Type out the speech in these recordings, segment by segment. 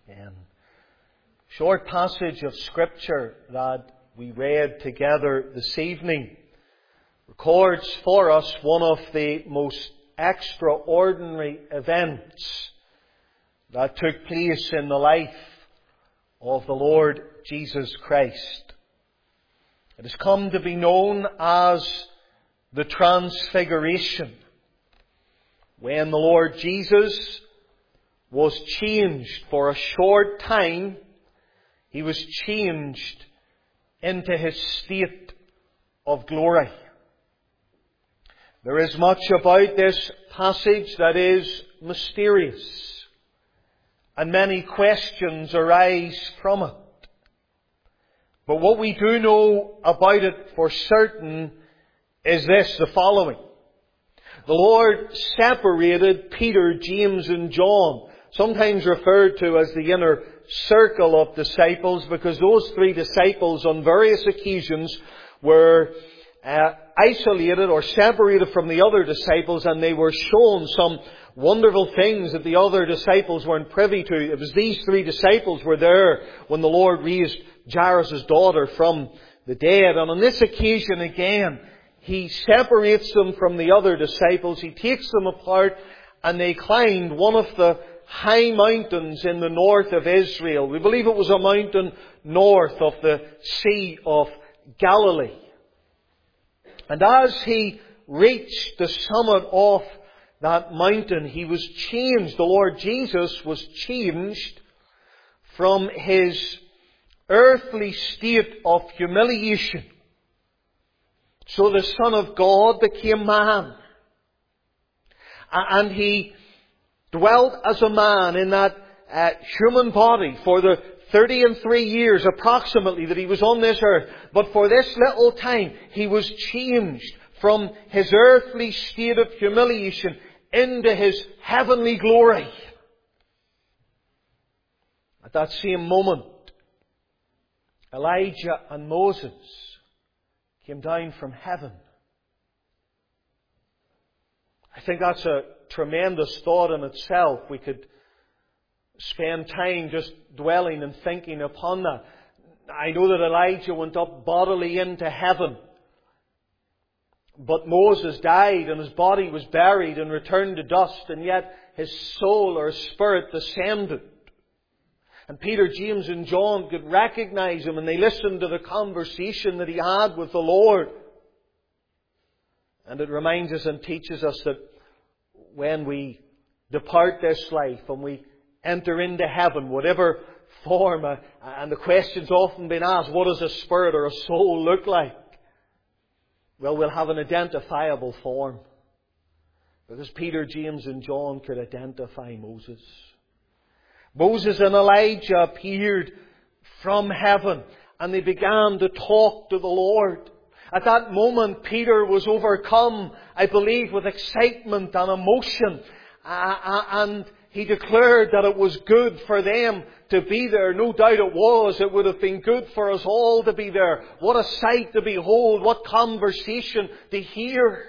Short passage of Scripture that we read together this evening records for us one of the most extraordinary events that took place in the life of the Lord Jesus Christ. It has come to be known as the Transfiguration, when the Lord Jesus was changed for a short time. He was changed into His state of glory. There is much about this passage that is mysterious, and many questions arise from it. But what we do know about it for certain is the following. The Lord separated Peter, James and John, sometimes referred to as the inner circle of disciples, because those three disciples on various occasions were isolated or separated from the other disciples, and they were shown some wonderful things that the other disciples weren't privy to. It was these three disciples were there when the Lord raised Jairus' daughter from the dead. And on this occasion again, He separates them from the other disciples. He takes them apart, and they climbed one of the high mountains in the north of Israel. We believe it was a mountain north of the Sea of Galilee. And as He reached the summit of that mountain, He was changed. The Lord Jesus was changed from His earthly state of humiliation. So the Son of God became man. And He dwelt as a man in that human body for the 33 years approximately that He was on this earth. But for this little time, He was changed from His earthly state of humiliation into His heavenly glory. At that same moment, Elijah and Moses came down from heaven. I think that's a tremendous thought in itself. We could spend time just dwelling and thinking upon that. I know that Elijah went up bodily into heaven, but Moses died and his body was buried and returned to dust, and yet his soul or spirit descended. And Peter, James and John could recognize him, and they listened to the conversation that he had with the Lord. And it reminds us and teaches us that when we depart this life and we enter into heaven, whatever form, and the question's often been asked, what does a spirit or a soul look like? Well, we'll have an identifiable form. Because Peter, James and John could identify Moses. Moses and Elijah appeared from heaven, and they began to talk to the Lord. At that moment, Peter was overcome, I believe, with excitement and emotion. And he declared that it was good for them to be there. No doubt it was. It would have been good for us all to be there. What a sight to behold. What conversation to hear.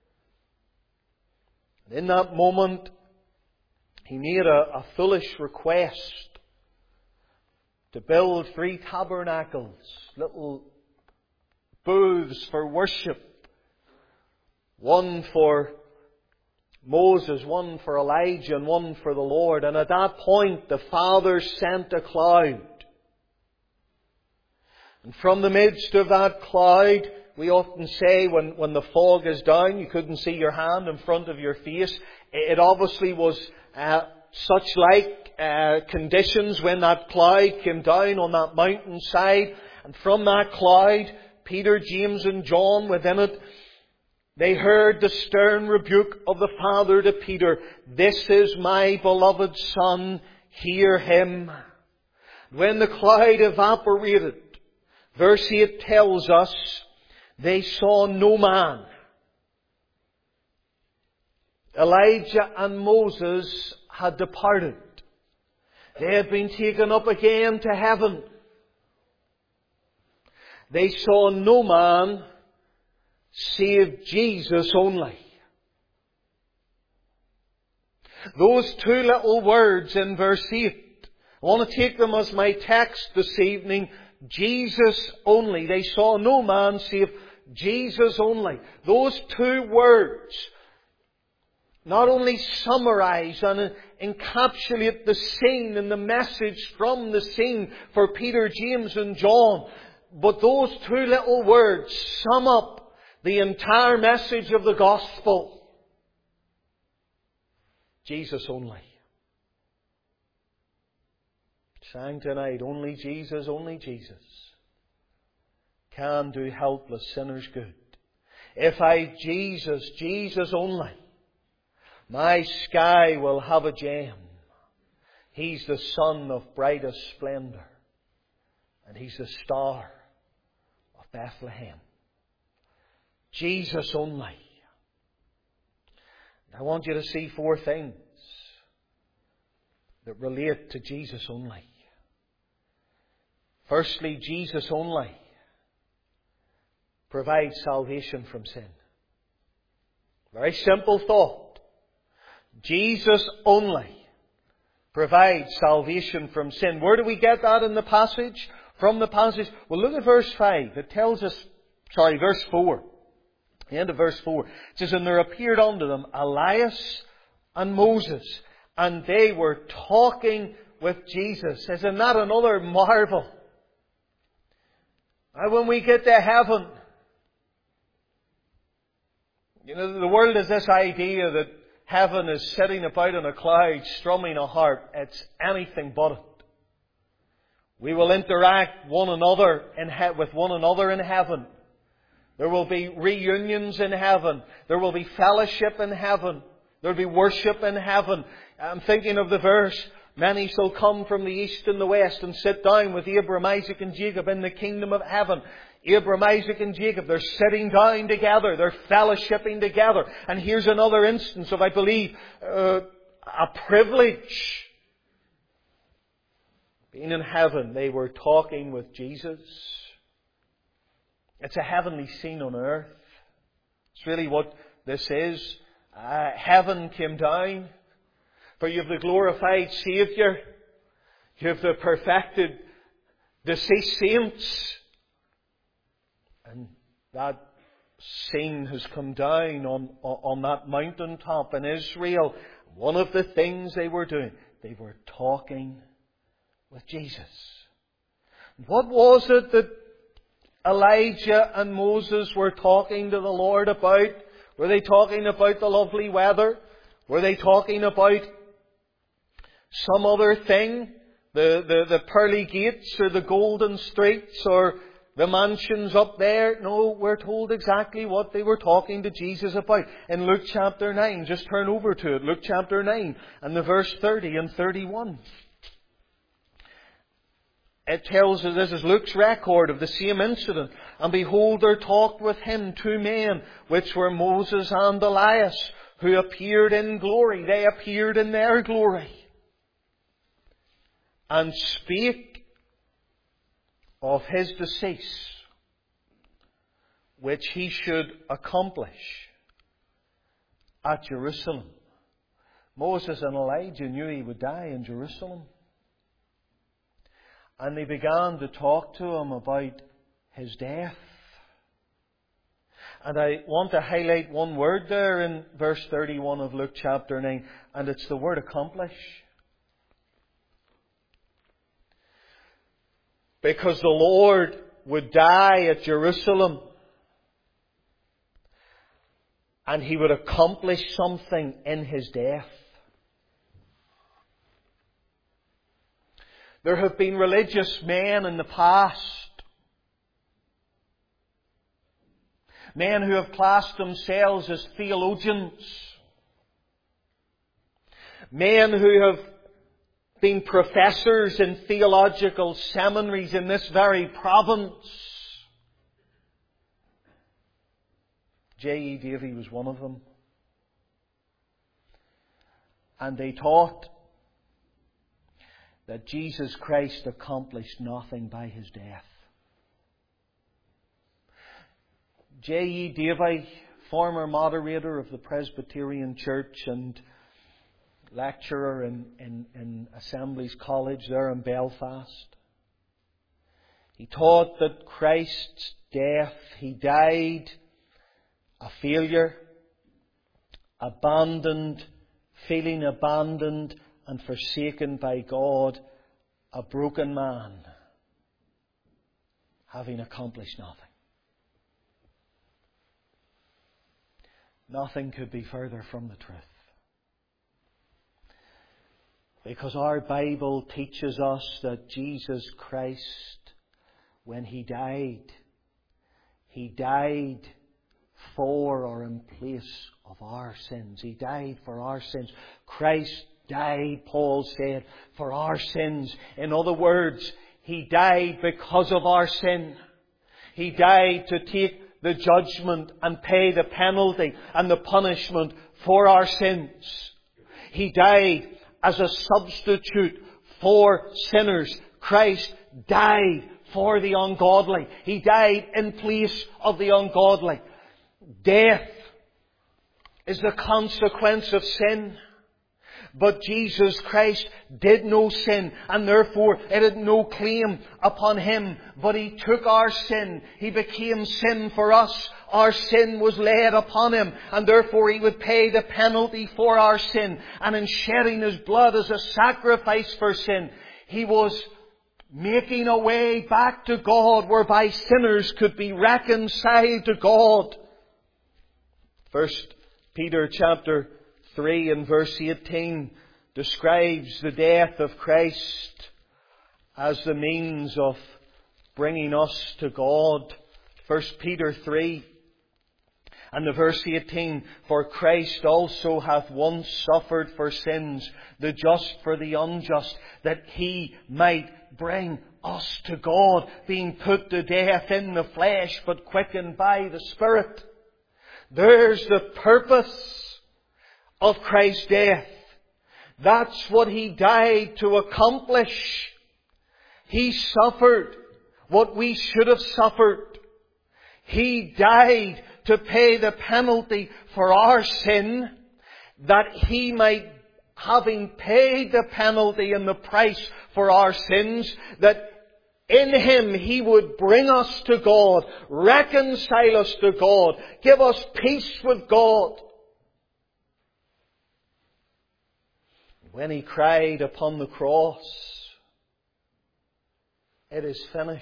In that moment, he made a foolish request to build 3 tabernacles, little booths for worship. One for Moses, one for Elijah, and one for the Lord. And at that point, the Father sent a cloud. And from the midst of that cloud, we often say when the fog is down, you couldn't see your hand in front of your face. It obviously was such like conditions when that cloud came down on that mountainside. And from that cloud, Peter, James and John within it, they heard the stern rebuke of the Father to Peter. This is my beloved Son, hear Him. When the cloud evaporated, verse 8 tells us, they saw no man. Elijah and Moses had departed. They had been taken up again to heaven. They saw no man save Jesus only. Those 2 little words in verse 8 I want to take them as my text this evening. Jesus only. They saw no man save Jesus only. Those two words not only summarize and encapsulate the scene and the message from the scene for Peter, James and John, but those two little words sum up the entire message of the gospel. Jesus only. Sang tonight, only Jesus can do helpless sinners good. If I Jesus, Jesus only, my sky will have a gem. He's the sun of brightest splendour, and He's the star of Bethlehem. Jesus only. I want you to see four things that relate to Jesus only. Firstly, Jesus only provides salvation from sin. Very simple thought. Jesus only provides salvation from sin. Where do we get that in the passage? From the passage. Well, look at verse 5. It tells us, verse 4. The end of verse 4. It says, and there appeared unto them Elias and Moses, and they were talking with Jesus. Isn't that another marvel? When we get to heaven, the world has this idea that heaven is sitting about in a cloud, strumming a harp. It's anything but it. We will interact with one another in heaven. There will be reunions in heaven. There will be fellowship in heaven. There will be worship in heaven. I'm thinking of the verse, many shall come from the east and the west and sit down with Abraham, Isaac and Jacob in the kingdom of heaven. Abraham, Isaac and Jacob, they're sitting down together. They're fellowshipping together. And here's another instance of, I believe, a privilege. Being in heaven, they were talking with Jesus. It's a heavenly scene on earth. It's really what this is. Heaven came down. For you have the glorified Saviour. You have the perfected deceased saints. And that scene has come down on that mountaintop in Israel. One of the things they were doing, they were talking with Jesus. What was it that Elijah and Moses were talking to the Lord about? Were they talking about the lovely weather? Were they talking about some other thing? The pearly gates or the golden streets or the mansions up there? No, we're told exactly what they were talking to Jesus about. In Luke chapter 9, just turn over to it. Luke chapter 9 and the verse 30 and 31. It tells us, this is Luke's record of the same incident. And behold, there talked with him two men, which were Moses and Elias, who appeared in glory. They appeared in their glory. And spake of his decease, which he should accomplish at Jerusalem. Moses and Elijah knew he would die in Jerusalem. And they began to talk to him about his death. And I want to highlight one word there in verse 31 of Luke chapter 9, and it's the word accomplish. Because the Lord would die at Jerusalem, and He would accomplish something in His death. There have been religious men in the past, men who have classed themselves as theologians, men who have been professors in theological seminaries in this very province. J.E. Davy was one of them. And they taught that Jesus Christ accomplished nothing by His death. J.E. Davy, former moderator of the Presbyterian Church and lecturer in Assemblies College there in Belfast. He taught that Christ's death, He died a failure, abandoned, feeling abandoned and forsaken by God, a broken man, having accomplished nothing. Nothing could be further from the truth. Because our Bible teaches us that Jesus Christ, when He died for or in place of our sins. He died for our sins. Christ died, Paul said, for our sins. In other words, He died because of our sin. He died to take the judgment and pay the penalty and the punishment for our sins. He died as a substitute for sinners. Christ died for the ungodly. He died in place of the ungodly. Death is the consequence of sin. But Jesus Christ did no sin, and therefore it had no claim upon Him. But He took our sin. He became sin for us. Our sin was laid upon Him, and therefore He would pay the penalty for our sin. And in shedding His blood as a sacrifice for sin, He was making a way back to God whereby sinners could be reconciled to God. 1 Peter chapter 3 and verse 18 describes the death of Christ as the means of bringing us to God. 1 Peter 3 and the verse 18, for Christ also hath once suffered for sins, the just for the unjust, that He might bring us to God, being put to death in the flesh, but quickened by the Spirit. There's the purpose of Christ's death. That's what He died to accomplish. He suffered what we should have suffered. He died to pay the penalty for our sin, that He might, having paid the penalty and the price for our sins, that in Him He would bring us to God, reconcile us to God, give us peace with God. When He cried upon the cross, it is finished.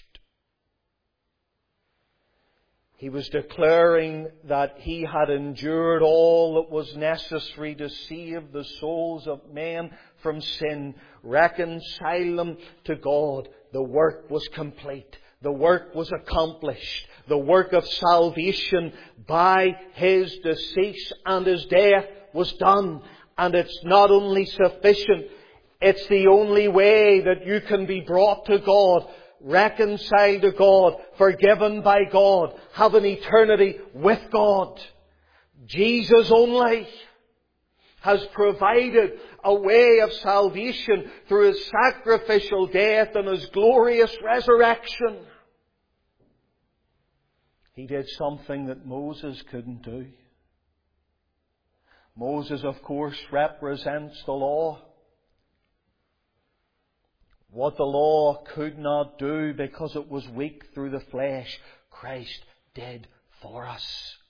He was declaring that He had endured all that was necessary to save the souls of men from sin, reconcile them to God. The work was complete. The work was accomplished. The work of salvation by His decease and His death was done. And it's not only sufficient, it's the only way that you can be brought to God, reconciled to God, forgiven by God, have an eternity with God. Jesus only has provided a way of salvation through His sacrificial death and His glorious resurrection. He did something that Moses couldn't do. Moses, of course, represents the law. What the law could not do because it was weak through the flesh, Christ did for us.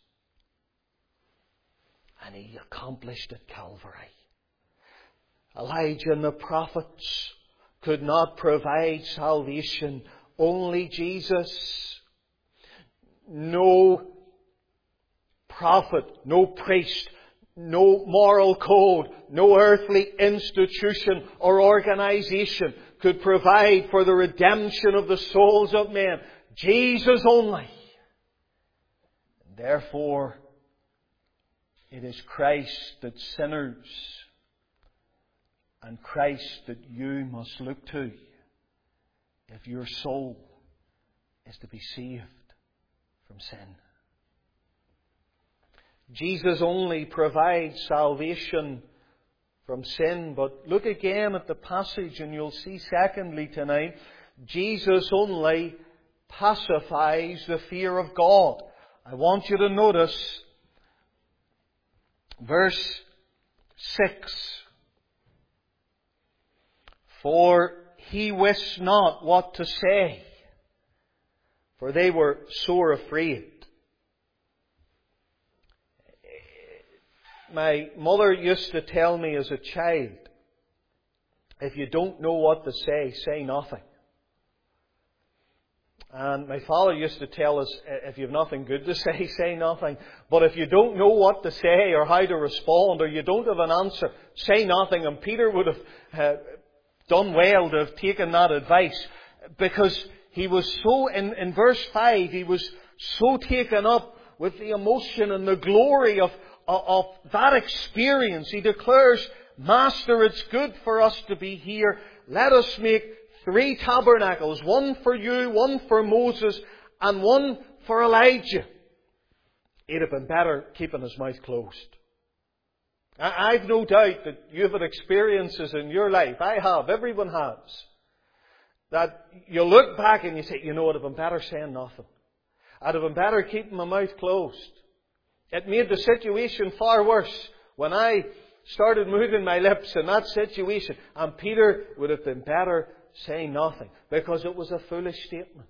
And He accomplished at Calvary. Elijah and the prophets could not provide salvation. Only Jesus. No prophet, no priest, no moral code, no earthly institution or organization could provide for the redemption of the souls of men. Jesus only. Therefore, it is Christ that sinners and Christ that you must look to if your soul is to be saved from sin. Jesus only provides salvation from sin. But look again at the passage and you'll see secondly tonight, Jesus only pacifies the fear of God. I want you to notice verse 6 for he wist not what to say, for they were sore afraid. My mother used to tell me as a child, if you don't know what to say nothing. And my father used to tell us, if you have nothing good to say nothing. But if you don't know what to say or how to respond, or you don't have an answer, say nothing. And Peter would have done well to have taken that advice, because he was so, in verse 5, he was so taken up with the emotion and the glory of that experience. He declares, Master, it's good for us to be here. Let us make 3 tabernacles, one for you, one for Moses, and one for Elijah. He'd have been better keeping his mouth closed. I've no doubt that you've had experiences in your life. I have. Everyone has. That you look back and you say, you know, I'd have been better saying nothing. I'd have been better keeping my mouth closed. It made the situation far worse when I started moving my lips in that situation. And Peter would have been better saying nothing, because it was a foolish statement.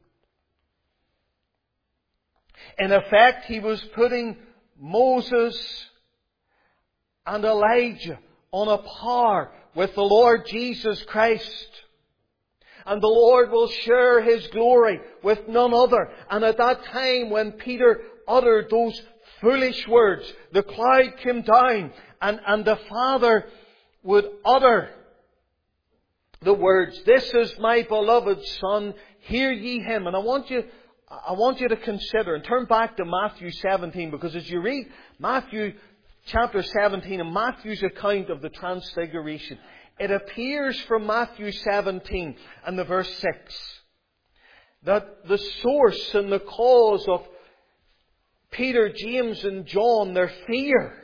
In effect, he was putting Moses and Elijah on a par with the Lord Jesus Christ. And the Lord will share His glory with none other. And at that time when Peter uttered those foolish words, the cloud came down and the Father would utter the words, "This is my beloved Son, hear ye Him." And I want you to consider and turn back to Matthew 17, because as you read Matthew chapter 17 and Matthew's account of the Transfiguration, it appears from Matthew 17 and the verse 6 that the source and the cause of Peter, James and John, their fear,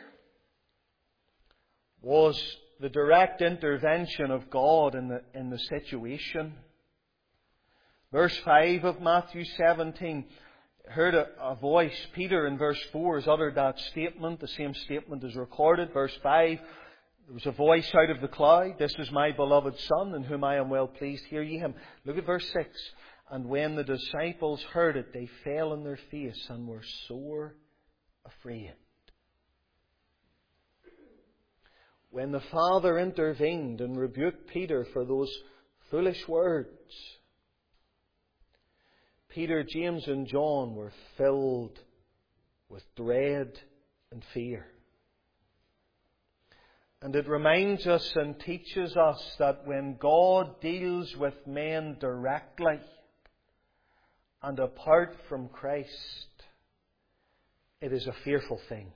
was the direct intervention of God in the situation. Verse 5 of Matthew 17, heard a voice. Peter in verse 4 has uttered that statement. The same statement is recorded. Verse 5, there was a voice out of the cloud, "This is my beloved Son, in whom I am well pleased. Hear ye Him." Look at verse 6. "And when the disciples heard it, they fell on their face and were sore afraid." When the Father intervened and rebuked Peter for those foolish words, Peter, James and John were filled with dread and fear. And it reminds us and teaches us that when God deals with men directly and apart from Christ, it is a fearful thing.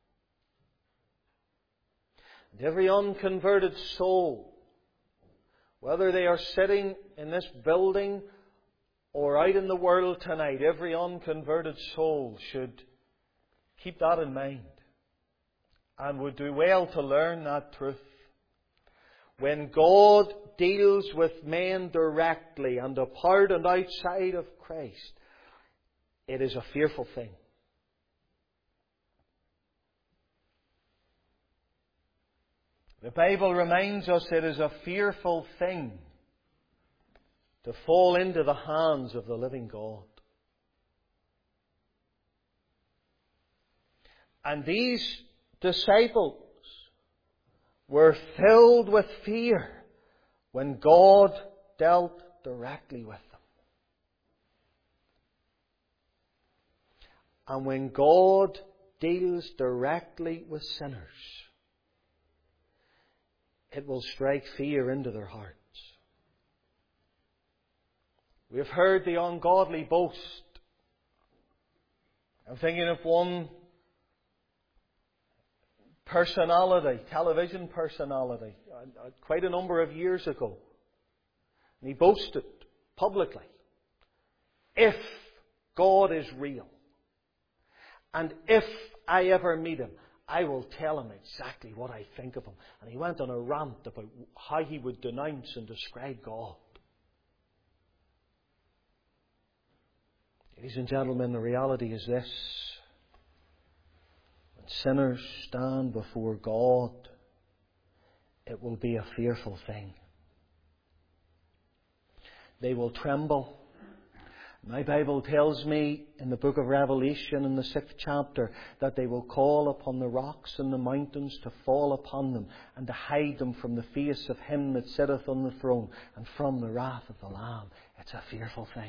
And every unconverted soul, whether they are sitting in this building or out in the world tonight, every unconverted soul should keep that in mind and would do well to learn that truth. When God deals with men directly and apart and outside of Christ, it is a fearful thing. The Bible reminds us it is a fearful thing to fall into the hands of the living God. And these disciples were filled with fear when God dealt directly with them. And when God deals directly with sinners, it will strike fear into their hearts. We have heard the ungodly boast. I'm thinking of one personality, television personality, quite a number of years ago. And he boasted publicly, "If God is real, and if I ever meet Him, I will tell Him exactly what I think of Him." And he went on a rant about how he would denounce and describe God. Ladies and gentlemen, the reality is this: when sinners stand before God, it will be a fearful thing. they will tremble. My Bible tells me in the book of Revelation in the 6th chapter that they will call upon the rocks and the mountains to fall upon them and to hide them from the face of Him that sitteth on the throne and from the wrath of the Lamb. It's a fearful thing.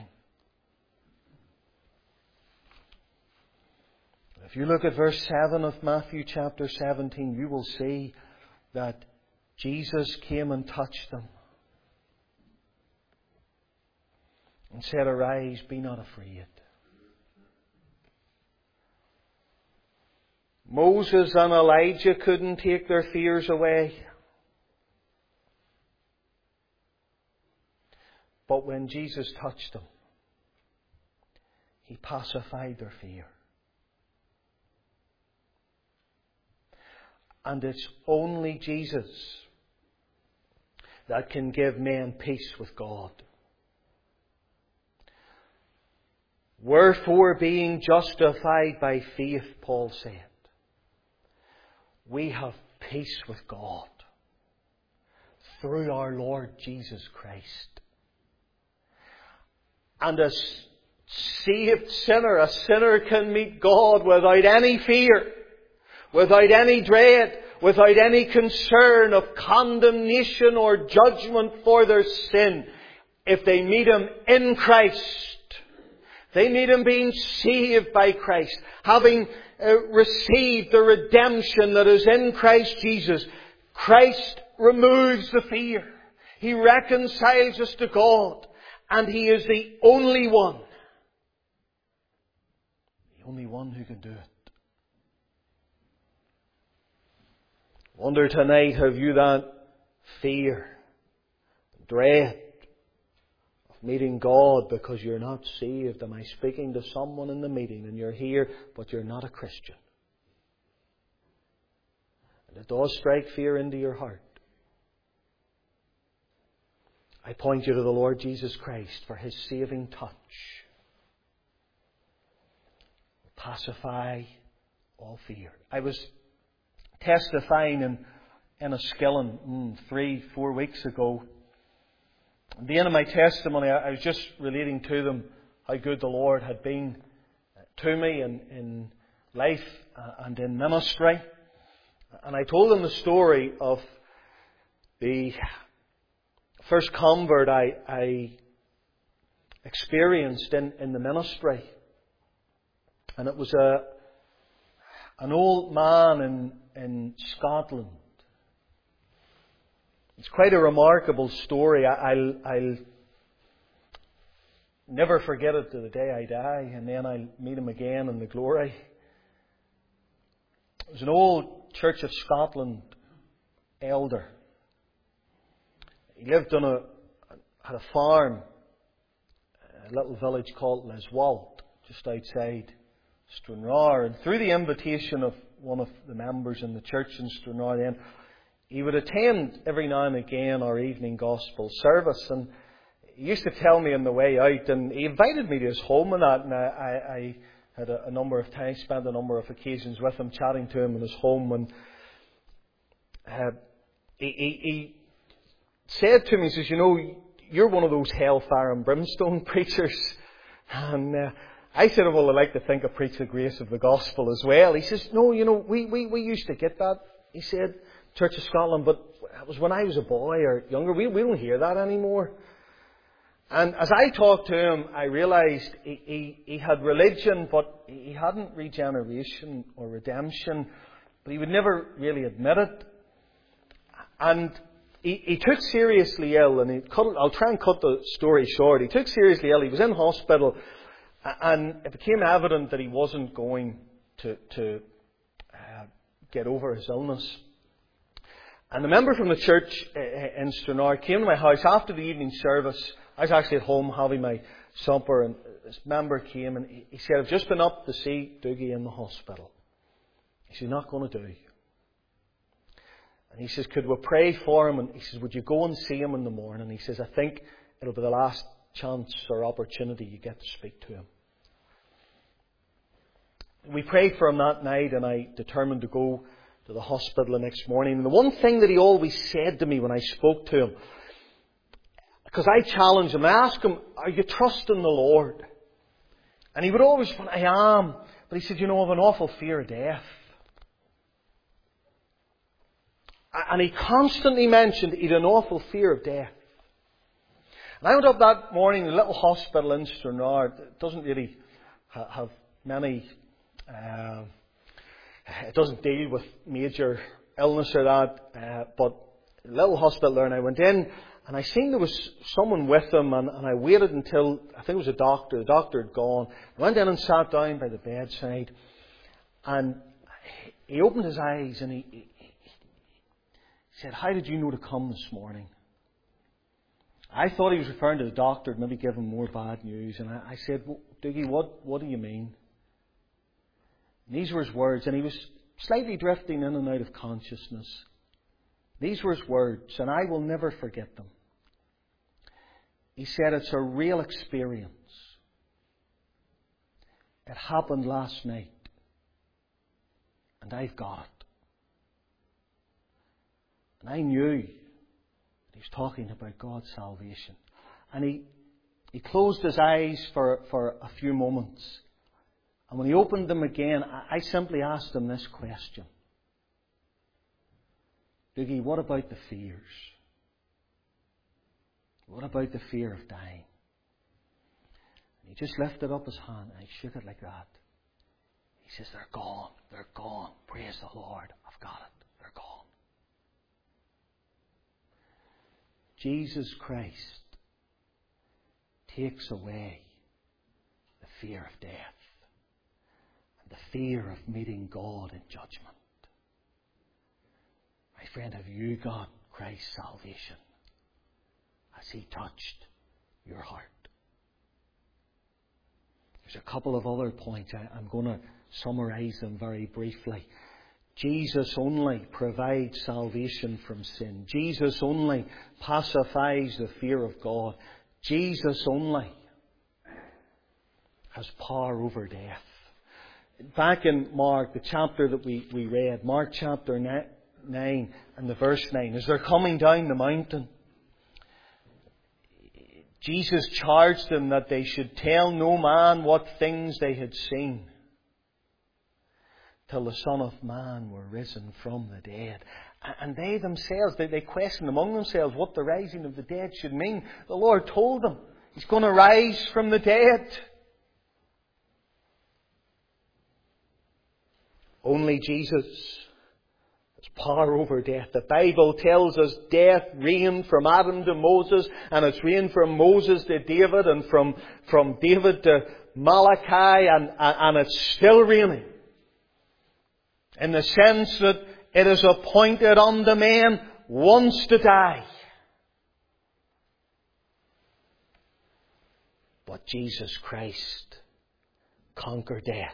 If you look at verse 7 of Matthew chapter 17, you will see that Jesus came and touched them and said, "Arise, be not afraid." Moses and Elijah couldn't take their fears away. But when Jesus touched them, He pacified their fear. And it's only Jesus that can give men peace with God. Wherefore, being justified by faith, Paul said, we have peace with God through our Lord Jesus Christ. And a saved sinner, a sinner can meet God without any fear, without any dread, without any concern of condemnation or judgment for their sin. If they meet Him in Christ, they meet Him being saved by Christ, having received the redemption that is in Christ Jesus. Christ removes the fear. He reconciles us to God. And He is the only one who can do it. Wonder tonight, have you that fear, dread of meeting God because you're not saved? Am I speaking to someone in the meeting and you're here but you're not a Christian? And it does strike fear into your heart. I point you to the Lord Jesus Christ for His saving touch. Pacify all fear. I was testifying in Enniskillen 3-4 weeks ago. At the end of my testimony, I was just relating to them how good the Lord had been to me in life and in ministry. And I told them the story of the first convert I experienced in the ministry. And it was an old man in Scotland. It's quite a remarkable story. I'll never forget it to the day I die, and then I'll meet him again in the glory. It was an old Church of Scotland elder. He lived had a farm, a little village called Leswalt, just outside Stranraer. And through the invitation of one of the members in the church in Stranraer then, he would attend every now and again our evening gospel service. And he used to tell me on the way out, and he invited me to his home and that, and I had a number of times, spent a number of occasions with him, chatting to him in his home. And he said to me, he says, "You know, you're one of those hellfire and brimstone preachers." And I said, "Well, I like to think I preach the grace of the gospel as well." He says, "No, you know, we used to get that," he said, Church of Scotland, "but it was when I was a boy or younger. We don't hear that anymore." And as I talked to him, I realised he had religion, but he hadn't regeneration or redemption, but he would never really admit it. And he took seriously ill, and I'll try and cut the story short. He took seriously ill. He was in hospital, and it became evident that he wasn't going to get over his illness. And a member from the church in Stranraer came to my house after the evening service. I was actually at home having my supper, and this member came and he said, "I've just been up to see Dougie in the hospital." He said, "Not going to do." And he says, "Could we pray for him?" And he says, "Would you go and see him in the morning?" He says, "I think it'll be the last chance or opportunity you get to speak to him." We prayed for him that night, and I determined to go to the hospital the next morning. And the one thing that he always said to me when I spoke to him, Because I challenge him, I ask him, are you trusting the Lord? And he would always say, I am. But he said, I have an awful fear of death. And he constantly mentioned he had an awful fear of death. And I went up that morning to a little hospital in Stranraer. It doesn't really have many... it doesn't deal with major illness or that. But a little hospital there, and I went in, and I seen there was someone with him, and I waited until, I think it was a doctor. The doctor had gone. I went in and sat down by the bedside. And he opened his eyes, and he said, how did you know to come this morning? I thought he was referring to the doctor, maybe give him more bad news. And I said, well, Dougie, what do you mean? And these were his words, and he was slightly drifting in and out of consciousness. These were his words, and I will never forget them. He said, it's a real experience. It happened last night, and I've got it. And I knew that he was talking about God's salvation. And he closed his eyes for a few moments. And when he opened them again, I simply asked him this question. Dougie, what about the fears? What about the fear of dying? And he just lifted up his hand and he shook it like that. He says, they're gone. They're gone. Praise the Lord. I've got it. They're gone. Jesus Christ takes away the fear of death and the fear of meeting God in judgment. My friend, have you got Christ's salvation? Has He touched your heart? There's a couple of other points. I'm going to summarize them very briefly. Jesus only provides salvation from sin. Jesus only pacifies the fear of God. Jesus only has power over death. Back in Mark, the chapter that we read, Mark chapter 9 and the verse 9, as they're coming down the mountain, Jesus charged them that they should tell no man what things they had seen, till the Son of Man were risen from the dead. And they themselves, they questioned among themselves what the rising of the dead should mean. The Lord told them He's going to rise from the dead. Only Jesus has power over death. The Bible tells us death reigned from Adam to Moses, and it's reigned from Moses to David, and from David to Malachi, and it's still reigning. In the sense that it is appointed unto men once to die. But Jesus Christ conquered death.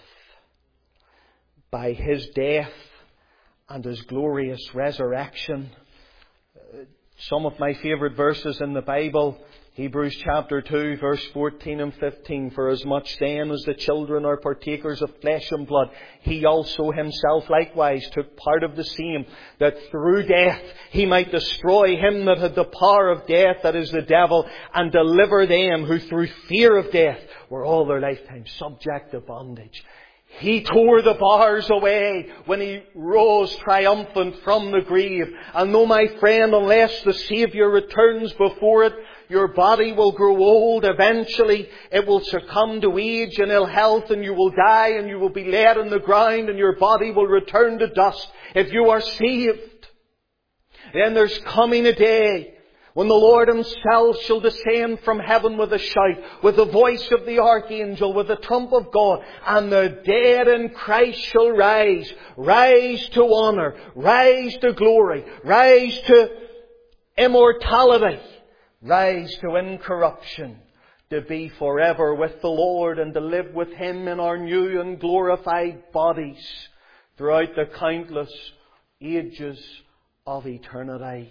By His death and His glorious resurrection. Some of my favourite verses in the Bible, Hebrews chapter 2, verse 14 and 15. For as much then as the children are partakers of flesh and blood, He also Himself likewise took part of the same, that through death He might destroy him that had the power of death, that is the devil, and deliver them who through fear of death were all their lifetime subject to bondage. He tore the bars away when He rose triumphant from the grave. And no, my friend, unless the Saviour returns before it, your body will grow old. Eventually it will succumb to age and ill health, and you will die, and you will be laid in the ground, and your body will return to dust. If you are saved, then there's coming a day when the Lord Himself shall descend from heaven with a shout, with the voice of the archangel, with the trump of God, and the dead in Christ shall rise. Rise to honour, rise to glory, rise to immortality, rise to incorruption, to be forever with the Lord and to live with Him in our new and glorified bodies throughout the countless ages of eternity.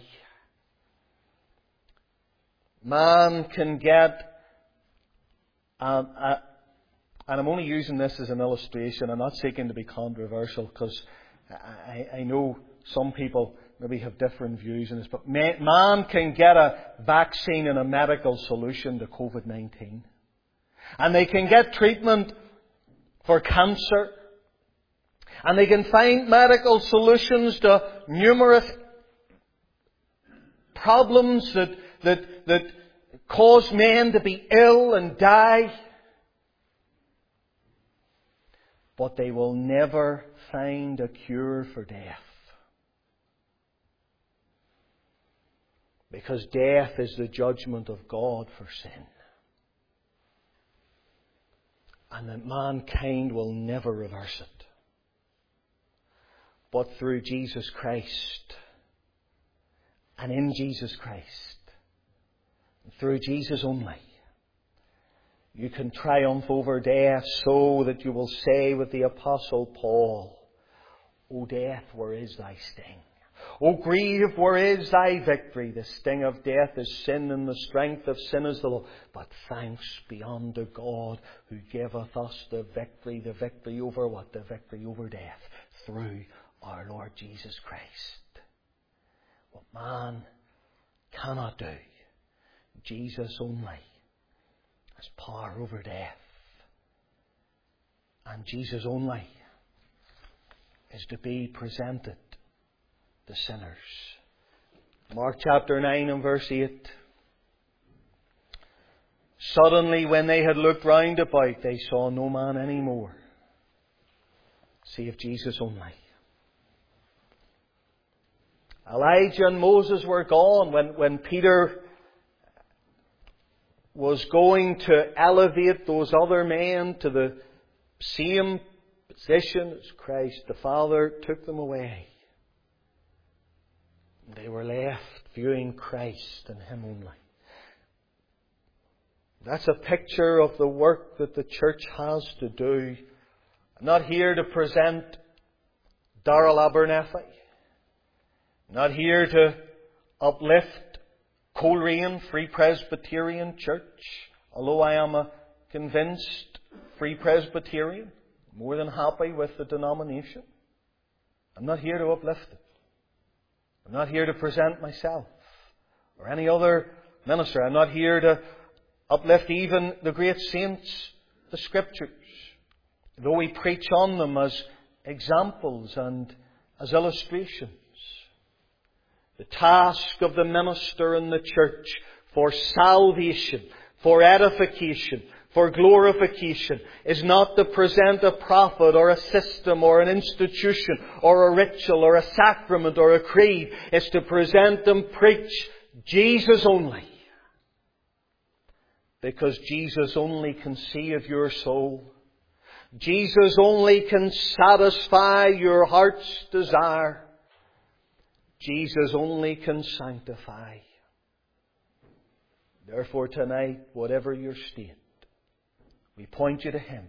Man can get, and I'm only using this as an illustration. I'm not seeking to be controversial, because I know some people maybe have different views on this, but man can get a vaccine and a medical solution to COVID-19. And they can get treatment for cancer. And they can find medical solutions to numerous problems that cause men to be ill and die. But they will never find a cure for death. Because death is the judgment of God for sin. And that mankind will never reverse it. But through Jesus Christ, and in Jesus Christ, through Jesus only, you can triumph over death, so that you will say with the Apostle Paul, O death, where is thy sting? O grave, where is thy victory? The sting of death is sin, and the strength of sin is the law. But thanks be unto God, who giveth us the victory over what? The victory over death, through our Lord Jesus Christ. What man cannot do, Jesus only has power over death. And Jesus only is to be presented to sinners. Mark chapter 9 and verse 8. Suddenly, when they had looked round about, they saw no man any more, save Jesus only. Elijah and Moses were gone when Peter was going to elevate those other men to the same position as Christ. The Father took them away. They were left viewing Christ and Him only. That's a picture of the work that the church has to do. I'm not here to present Darrell Abernethy. I'm not here to uplift Coleraine Free Presbyterian Church, although I am a convinced Free Presbyterian, more than happy with the denomination. I'm not here to uplift it. I'm not here to present myself or any other minister. I'm not here to uplift even the great saints, the Scriptures, though we preach on them as examples and as illustrations. The task of the minister in the church for salvation, for edification, for glorification is not to present a prophet or a system or an institution or a ritual or a sacrament or a creed. It's to present and preach Jesus only. Because Jesus only can save your soul. Jesus only can satisfy your heart's desire. Jesus only can sanctify. Therefore tonight, whatever your state, we point you to Him.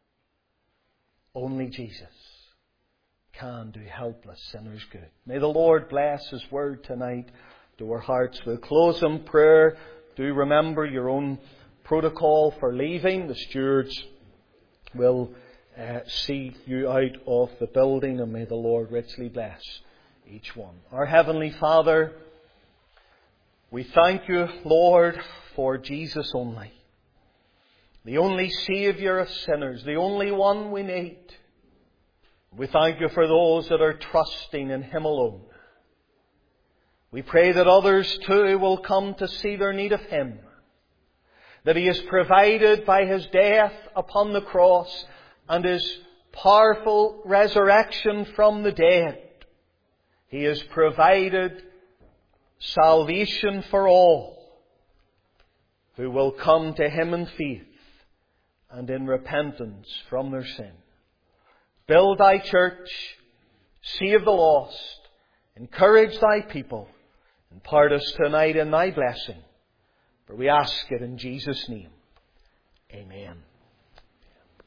Only Jesus can do helpless sinners good. May the Lord bless His Word tonight to our hearts. We'll close in prayer. Do remember your own protocol for leaving. The stewards will see you out of the building, and may the Lord richly bless each one. Our Heavenly Father, we thank you, Lord, for Jesus only. The only Saviour of sinners, the only one we need. We thank you for those that are trusting in Him alone. We pray that others too will come to see their need of Him. That He has provided by His death upon the cross and His powerful resurrection from the dead. He has provided salvation for all who will come to Him in faith and in repentance from their sin. Build Thy church, save the lost, encourage Thy people, impart us tonight in Thy blessing. For we ask it in Jesus' name. Amen.